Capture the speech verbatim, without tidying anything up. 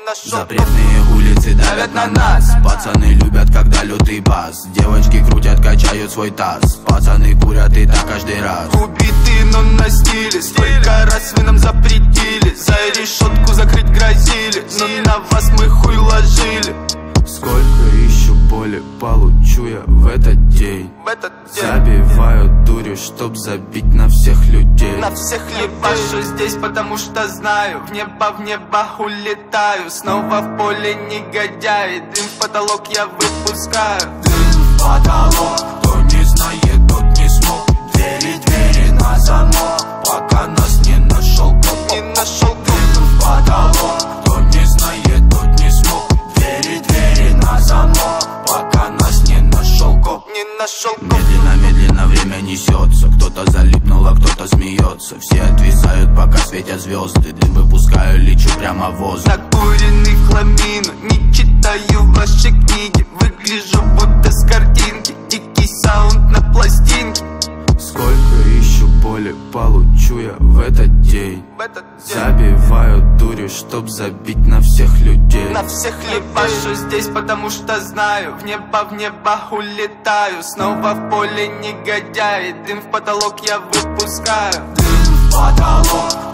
Запретные улицы давят на нас. Пацаны любят, когда лютый бас. Девочки крутят, качают свой таз. Пацаны курят и так каждый раз. Убитые, но на стиле. Столько раз вы нам запретили. За решетку закрыть грозили, но на вас мы хуй ложили. Сколько еще боли получу я в этот день. В этот день забиваю дури, чтоб забить на всех людей. На всех ебашу здесь, потому что знаю, в небо, в небо улетаю. Снова в поле негодяи. Дым в потолок я выпускаю. Дым в потолок. Кто не знает, тот не смог. Двери, двери на замок, пока нас не нашел коп. Не нашел коп. Дым в потолок. Кто не знает, тот не смог. Двери, двери на замок, пока нас не нашел коп. Не нашел коп. Медленно, медленно время несется. Кто-то залипнул, а кто-то смеется. Все отвисают, пока светят звезды. Дым выпускаю, лечу прямо в воздух. Накуренный хламину, не читаю ваши книги. Выгляжу будто с картинки. Дикий саунд на пластинке. Сколько еще боли получу я в этот день. В этот день забиваю дури, чтоб забить на всех людей. На всех ебашу здесь, потому что знаю, в небо, в небо улетаю. Снова в поле негодяи. Дым в потолок я выпускаю. Дым в потолок.